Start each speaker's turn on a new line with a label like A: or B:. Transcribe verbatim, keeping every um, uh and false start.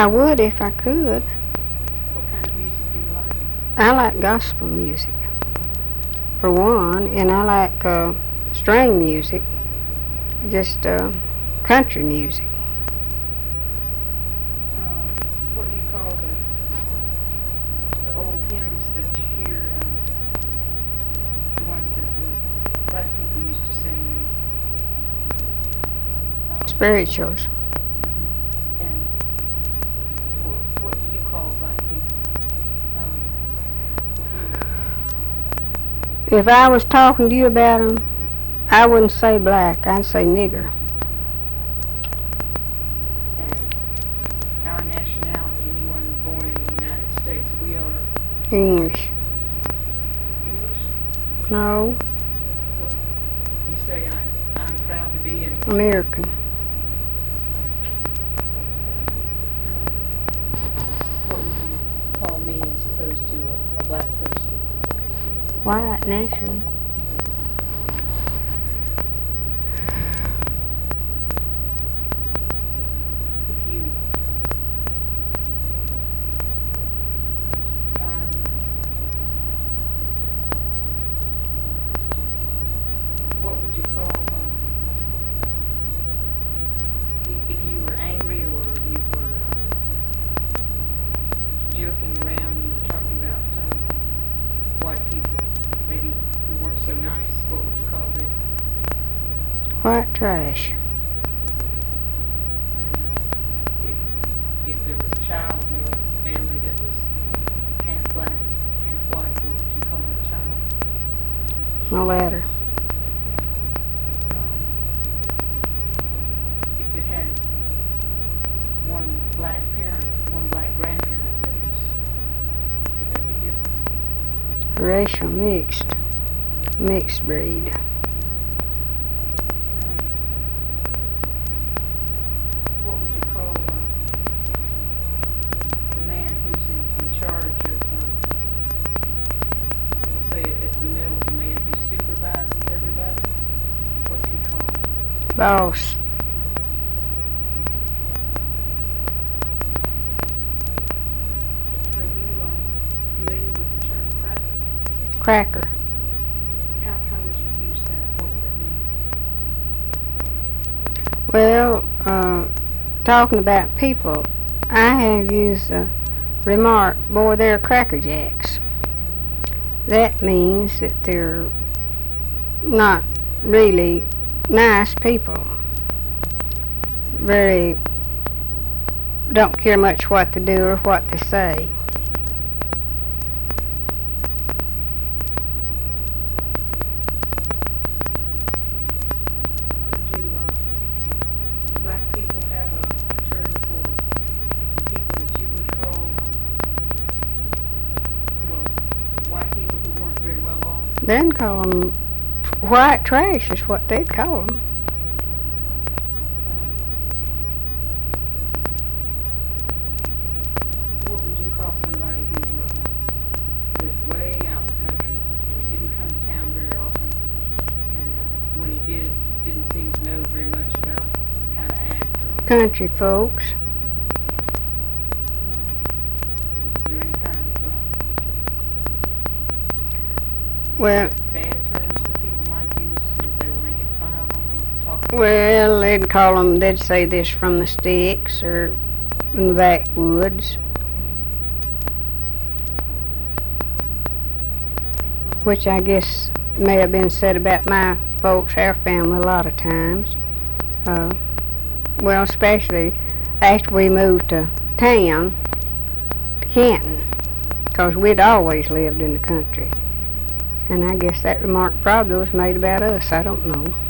A: I would if I could.
B: What kind of music do you like?
A: I like gospel music, for one, and I like uh, string music, just uh, country music.
B: Um, what do you call the the old hymns that you hear? Um, the ones that the black people used to sing. Um,
A: Spirituals.
B: and what, what do you call black people? Um,
A: If I was talking to you about 'em, I wouldn't say black, I'd say nigger.
B: and our nationality, anyone born in the United States, we are
A: English.
B: English.
A: No,
B: You say I, I'm proud to be an
A: American.
B: What would you call me as opposed to a, a black person?
A: White, naturally.
B: If you um, what would you call um, i- if you were angry or you were um, joking around, you were talking about um, white people, maybe who weren't so nice, what would you call them?
A: White trash.
B: And if, if there was a child born in a family that was half black, half white, what would you call that child?
A: No latter.
B: Um, if it had one black parent, one black grandparent, that is, would that be different?
A: Racial mixed. Mixed breed.
B: Um, what would you call uh, the man who's in, in charge of, um, let's say at the mill, the man who supervises everybody? What's he called?
A: Boss.
B: Are you um, familiar with the term cracker?
A: Cracker.
B: How, how would you use that? What would that mean?
A: Well, uh, talking about people, I have used the remark, boy, they're cracker jacks. That means that they're not really nice people. Very, don't care much what they do or what they say.
B: Do uh, black people have a, a term for people that you would call, um, well, white people who weren't very well off?
A: Then call them white trash is what they'd call them.
B: Um, what would you call somebody who uh, lived way out in the country, didn't come to town very often, and uh, when he did, didn't seem to know very much about how to act or
A: Country folks.
B: is there any kind of uh,
A: Well,
B: bad terms that people might use if they were making fun of them or talking?
A: well, they'd call them, they'd say this from the sticks or in the backwoods, which I guess may have been said about my folks, our family, a lot of times. Uh, well, especially after we moved to town, to Canton, because we'd always lived in the country. And I guess that remark probably was made about us, I don't know.